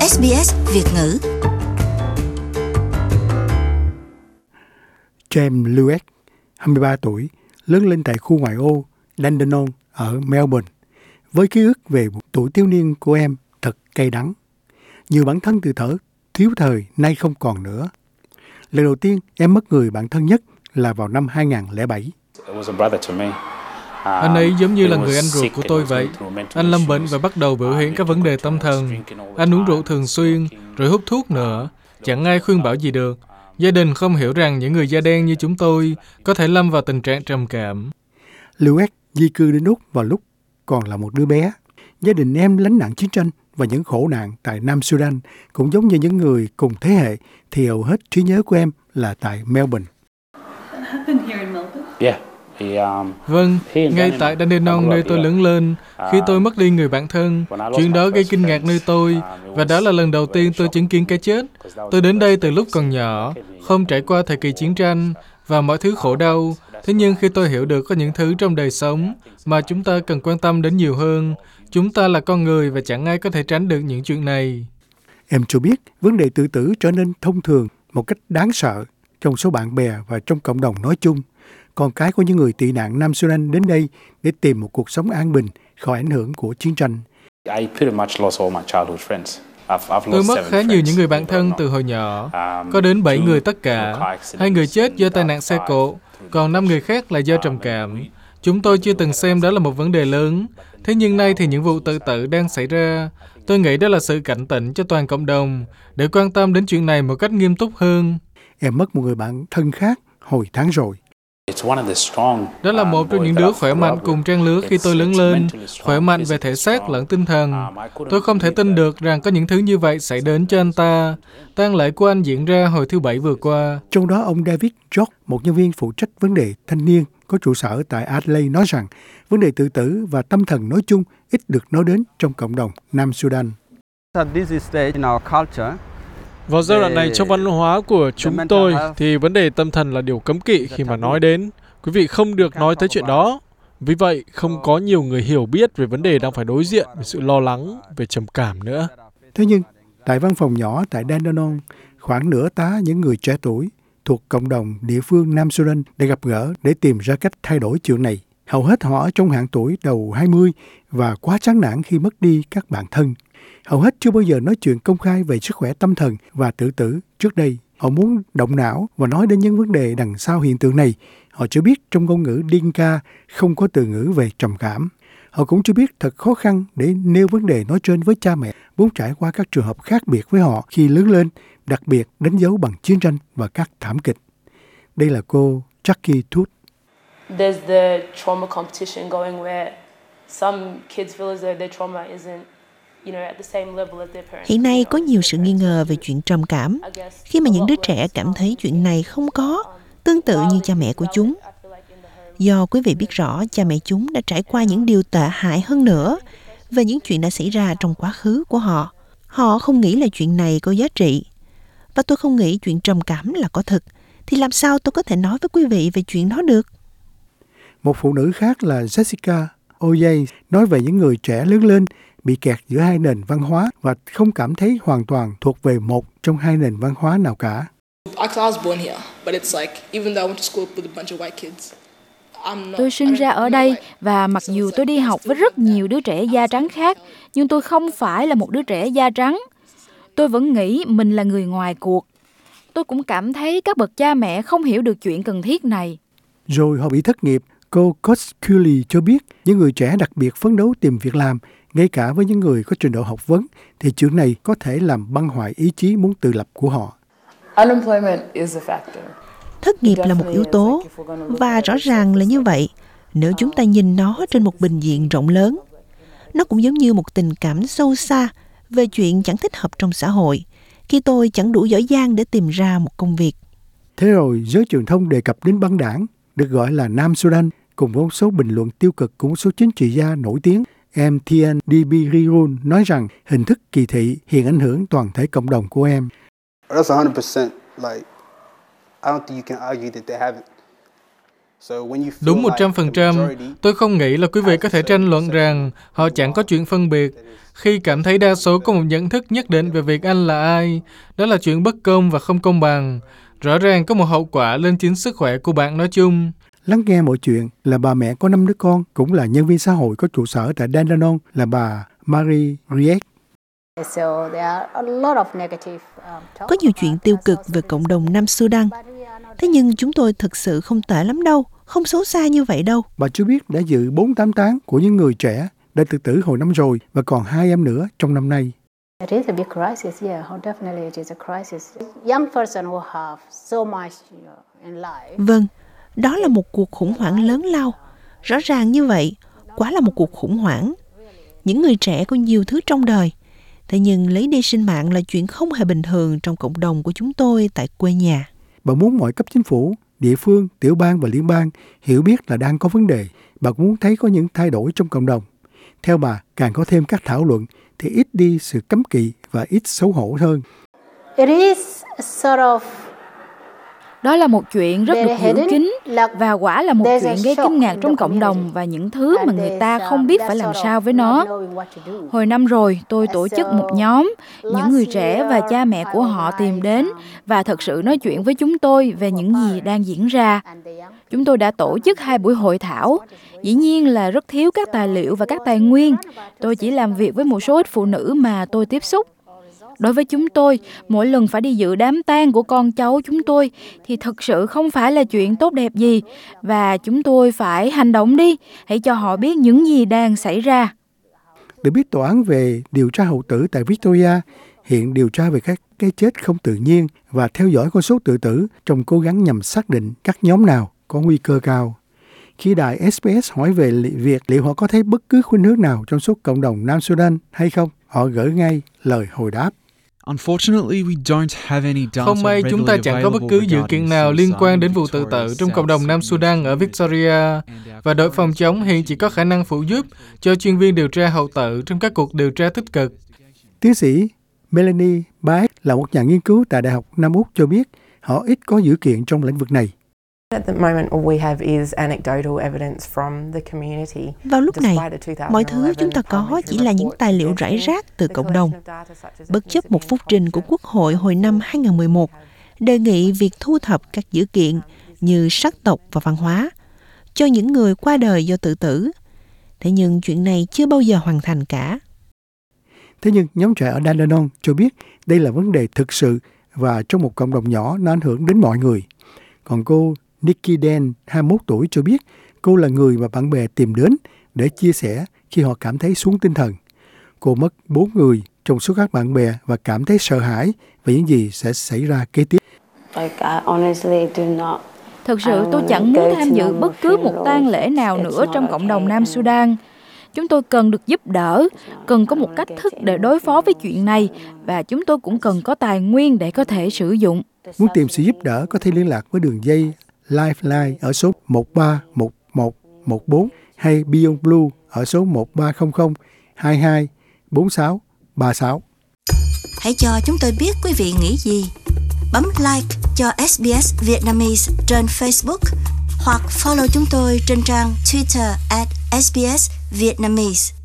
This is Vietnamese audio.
SBS Việt ngữ. James Lewis, 23 tuổi, lớn lên tại khu ngoại ô Dandenong ở Melbourne, với ký ức về tuổi thiếu niên của em thật cay đắng. Nhiều bản thân tự thở thiếu thời nay không còn nữa. Lần đầu tiên em mất người bạn thân nhất là vào năm 2007. Anh ấy giống như là người anh ruột của tôi vậy. Anh lâm bệnh và bắt đầu biểu hiện các vấn đề tâm thần. Anh uống rượu thường xuyên, rồi hút thuốc nữa. Chẳng ai khuyên bảo gì được. Gia đình không hiểu rằng những người da đen như chúng tôi có thể lâm vào tình trạng trầm cảm. Lewis di cư đến Úc vào lúc còn là một đứa bé. Gia đình em lánh nạn chiến tranh và những khổ nạn tại Nam Sudan cũng giống như những người cùng thế hệ, thì hầu hết trí nhớ của em là tại Melbourne. Vâng, ngay tại Dandenong nơi tôi lớn lên, khi tôi mất đi người bạn thân, chuyện đó gây kinh ngạc nơi tôi, và đó là lần đầu tiên tôi chứng kiến cái chết. Tôi đến đây từ lúc còn nhỏ, không trải qua thời kỳ chiến tranh và mọi thứ khổ đau. Thế nhưng khi tôi hiểu được có những thứ trong đời sống mà chúng ta cần quan tâm đến nhiều hơn, chúng ta là con người và chẳng ai có thể tránh được những chuyện này. Em cho biết vấn đề tự tử trở nên thông thường một cách đáng sợ trong số bạn bè và trong cộng đồng nói chung. Con cái của những người tị nạn Nam Sudan đến đây để tìm một cuộc sống an bình khỏi ảnh hưởng của chiến tranh. Tôi mất khá nhiều những người bạn thân từ hồi nhỏ. Có đến 7 người tất cả. 2 người chết do tai nạn xe cộ, còn 5 người khác là do trầm cảm. Chúng tôi chưa từng xem đó là một vấn đề lớn. Thế nhưng nay thì những vụ tự tử đang xảy ra. Tôi nghĩ đó là sự cảnh tỉnh cho toàn cộng đồng để quan tâm đến chuyện này một cách nghiêm túc hơn. Em mất một người bạn thân khác hồi tháng rồi. Đó là một trong những đứa khỏe mạnh cùng trang lứa khi tôi lớn lên, khỏe mạnh về thể xác lẫn tinh thần. Tôi không thể tin được rằng có những thứ như vậy xảy đến cho anh ta. Tang lễ của anh diễn ra hồi thứ Bảy vừa qua. Trong đó, ông David George, một nhân viên phụ trách vấn đề thanh niên có trụ sở tại Adelaide, nói rằng vấn đề tự tử và tâm thần nói chung ít được nói đến trong cộng đồng Nam Sudan. Vào giai đoạn này trong văn hóa của chúng tôi thì vấn đề tâm thần là điều cấm kỵ khi mà nói đến. Quý vị không được nói tới chuyện đó. Vì vậy, không có nhiều người hiểu biết về vấn đề đang phải đối diện với sự lo lắng về trầm cảm nữa. Thế nhưng, tại văn phòng nhỏ tại Dandenong, khoảng nửa tá những người trẻ tuổi thuộc cộng đồng địa phương Nam Sudan để gặp gỡ để tìm ra cách thay đổi chuyện này. Hầu hết họ ở trong hạng tuổi đầu 20 và quá chán nản khi mất đi các bạn thân. Hầu hết chưa bao giờ nói chuyện công khai về sức khỏe tâm thần và tự tử trước đây. Họ muốn động não và nói đến những vấn đề đằng sau hiện tượng này. Họ chưa biết trong ngôn ngữ Dinka không có từ ngữ về trầm cảm. Họ cũng chưa biết thật khó khăn để nêu vấn đề nói trên với cha mẹ vốn trải qua các trường hợp khác biệt với họ khi lớn lên, đặc biệt đánh dấu bằng chiến tranh và các thảm kịch. Đây là cô Jackie Tooth. There's the trauma competition going where some kids feel as though their trauma isn't Hiện nay có nhiều sự nghi ngờ về chuyện trầm cảm, khi mà những đứa trẻ cảm thấy chuyện này không có, tương tự như cha mẹ của chúng. Do quý vị biết rõ cha mẹ chúng đã trải qua những điều tệ hại hơn nữa về những chuyện đã xảy ra trong quá khứ của họ. Họ không nghĩ là chuyện này có giá trị. Và tôi không nghĩ chuyện trầm cảm là có thực. Thì làm sao tôi có thể nói với quý vị về chuyện đó được? Một phụ nữ khác là Jessica Oye nói về những người trẻ lớn lên bị kẹt giữa hai nền văn hóa và không cảm thấy hoàn toàn thuộc về một trong hai nền văn hóa nào cả. Tôi sinh ra ở đây và mặc dù tôi đi học với rất nhiều đứa trẻ da trắng khác, nhưng tôi không phải là một đứa trẻ da trắng. Tôi vẫn nghĩ mình là người ngoài cuộc. Tôi cũng cảm thấy các bậc cha mẹ không hiểu được chuyện cần thiết này. Rồi họ bị thất nghiệp. Cô Coscully cho biết những người trẻ đặc biệt phấn đấu tìm việc làm, ngay cả với những người có trình độ học vấn, thì chuyện này có thể làm băng hoại ý chí muốn tự lập của họ. Thất nghiệp là một yếu tố, và rõ ràng là như vậy nếu chúng ta nhìn nó trên một bình diện rộng lớn. Nó cũng giống như một tình cảm sâu xa về chuyện chẳng thích hợp trong xã hội, khi tôi chẳng đủ giỏi giang để tìm ra một công việc. Thế rồi giới truyền thông đề cập đến băng đảng, được gọi là Nam Sudan, cùng với một số bình luận tiêu cực của một số chính trị gia nổi tiếng. MTN Dibirun nói rằng hình thức kỳ thị hiện ảnh hưởng toàn thể cộng đồng của em. Đúng 100%. Tôi không nghĩ là quý vị có thể tranh luận rằng họ chẳng có chuyện phân biệt. khi cảm thấy đa số có một nhận thức nhất định về việc anh là ai. Đó là chuyện bất công và không công bằng. Rõ ràng có một hậu quả lên chính sức khỏe của bạn nói chung. Lắng nghe mọi chuyện là bà mẹ có 5 đứa con, cũng là nhân viên xã hội có trụ sở tại Dandenong, là bà Marie Riek. Có nhiều chuyện tiêu cực về cộng đồng Nam Sudan. Thế nhưng chúng tôi thực sự không tệ lắm đâu, không xấu xa như vậy đâu. Bà cho biết đã dự 48 táng của những người trẻ đã tự tử hồi năm rồi và còn 2 em nữa trong năm nay. Vâng, đó là một cuộc khủng hoảng lớn lao. Rõ ràng như vậy, quả là một cuộc khủng hoảng. Những người trẻ có nhiều thứ trong đời. Thế nhưng lấy đi sinh mạng là chuyện không hề bình thường trong cộng đồng của chúng tôi tại quê nhà. Bà muốn mọi cấp chính phủ, địa phương, tiểu bang và liên bang hiểu biết là đang có vấn đề. Bà cũng muốn thấy có những thay đổi trong cộng đồng. Theo bà, càng có thêm các thảo luận thì ít đi sự cấm kỵ và ít xấu hổ hơn. Đó là một chuyện rất được giữ kín và quả là một chuyện gây kinh ngạc trong cộng đồng và những thứ mà người ta không biết phải làm sao với nó. Hồi năm rồi, tôi tổ chức một nhóm, những người trẻ và cha mẹ của họ tìm đến và thật sự nói chuyện với chúng tôi về những gì đang diễn ra. Chúng tôi đã tổ chức 2 buổi hội thảo. Dĩ nhiên là rất thiếu các tài liệu và các tài nguyên. Tôi chỉ làm việc với một số ít phụ nữ mà tôi tiếp xúc. Đối với chúng tôi, mỗi lần phải đi dự đám tang của con cháu chúng tôi thì thật sự không phải là chuyện tốt đẹp gì. Và chúng tôi phải hành động đi, hãy cho họ biết những gì đang xảy ra. Được biết, tòa án về điều tra hậu tử tại Victoria hiện điều tra về các cái chết không tự nhiên và theo dõi con số tự tử trong cố gắng nhằm xác định các nhóm nào có nguy cơ cao. Khi đài SBS hỏi về việc liệu họ có thấy bất cứ khuynh hướng nào trong số cộng đồng Nam Sudan hay không, họ gửi ngay lời hồi đáp. Không may chúng ta chẳng có bất cứ dữ kiện nào liên quan đến vụ tự tử trong cộng đồng Nam Sudan ở Victoria, và đội phòng chống hiện chỉ có khả năng phụ giúp cho chuyên viên điều tra hậu tự trong các cuộc điều tra tích cực. Tiến sĩ Melanie Baek là một nhà nghiên cứu tại Đại học Nam Úc cho biết họ ít có dữ kiện trong lĩnh vực này. Vào lúc này, mọi thứ chúng ta có chỉ là những tài liệu rải rác từ cộng đồng. Bất chấp một phúc trình của Quốc hội hồi năm 2011 đề nghị việc thu thập các dữ kiện như sắc tộc và văn hóa cho những người qua đời do tự tử. Thế nhưng chuyện này chưa bao giờ hoàn thành cả. Thế nhưng nhóm trẻ ở Dandenong cho biết đây là vấn đề thực sự và trong một cộng đồng nhỏ nó ảnh hưởng đến mọi người. Còn cô Nikki Den, 21 tuổi cho biết cô là người mà bạn bè tìm đến để chia sẻ khi họ cảm thấy xuống tinh thần. Cô mất 4 người trong số các bạn bè và cảm thấy sợ hãi về những gì sẽ xảy ra kế tiếp. Thực sự tôi chẳng muốn tham dự bất cứ một tang lễ nào nữa trong cộng đồng Nam Sudan. Chúng tôi cần được giúp đỡ, cần có một cách thức để đối phó với chuyện này và chúng tôi cũng cần có tài nguyên để có thể sử dụng. Muốn tìm sự giúp đỡ có thể liên lạc với đường dây Lifeline ở số 131114 hay Beyond Blue ở số 1300 22 46 36. Hãy cho chúng tôi biết quý vị nghĩ gì. Bấm like cho SBS Vietnamese trên Facebook hoặc follow chúng tôi trên trang Twitter @SBS Vietnamese.